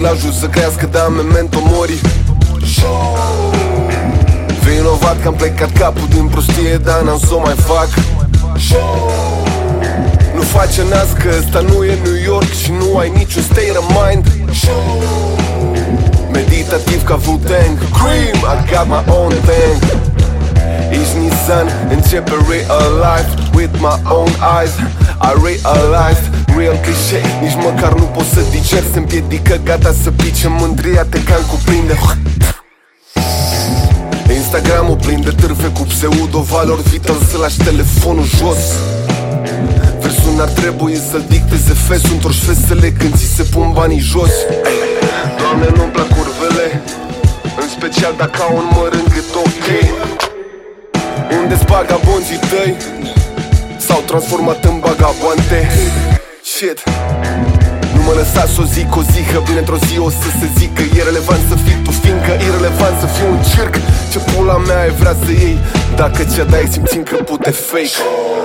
la jos să crească, dar memento mori. Vinovat că am plecat capul din prostie, dar n-am s-o mai fac. Nu face nas că ăsta nu e New York și nu ai niciun state of mind. Meditativ ca Wu-Tang, Cream, I got my own thing. Ești Nissan, începe real life with my own eyes. I realized, real cliché, nici măcar nu pot să dicer. Se împiedică, gata să pice, mândria te cam cuprinde. Instagramul plin de târfe cu pseudo-valori vital, să lași telefonul jos. Versul n-ar trebui să-l dicteze fesul, întorci fesele când ți se pun banii jos. Doamne, nu-mi plac curvele, în special dacă au un măr în gât, ok. Unde-s vagabonții tăi? S-au transformat în vagabonte. Shit. Nu mă lăsa să o zic o zi, că bine într-o zi o să se zică. E relevant să fii tu, fiindcă e relevant să fiu un circ. Ce pula mea ai vrea să iei dacă ți-a dai simțind că pute fake.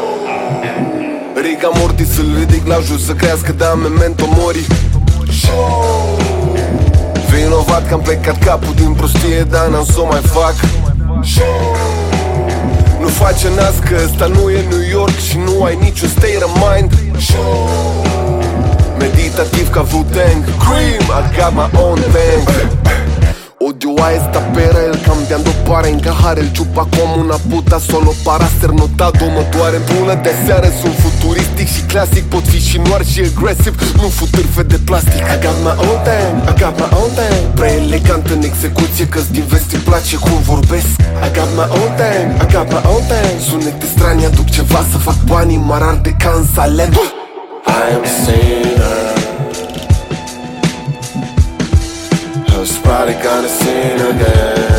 Riga mortis, să-l ridic la jos să crească, dar memento mori. Vinovat că am plecat capul din prostie, dar n-am s-o mai fac. Nu face nas că ăsta nu e New York și nu ai niciun state of mind. Meditativ ca Wu-Tang, Cream, I got my own thing. Odio a esta pera, el cambiando para encajar el chupa como una puta solo para ser notado. Mă doare bună de seară, sunt futuristic și clasic. Pot fi și noir și agresiv, nu fut târfe de plastic. I got my own thing, I got my own thing. Prea elegant în execuție, că-ți din vest îi place cum vorbesc. I got my own thing, I got my own thing. Sunete strani, aduc ceva să fac banii, mă arde ca în Salem. I am a sinner, I was probably gonna sin again.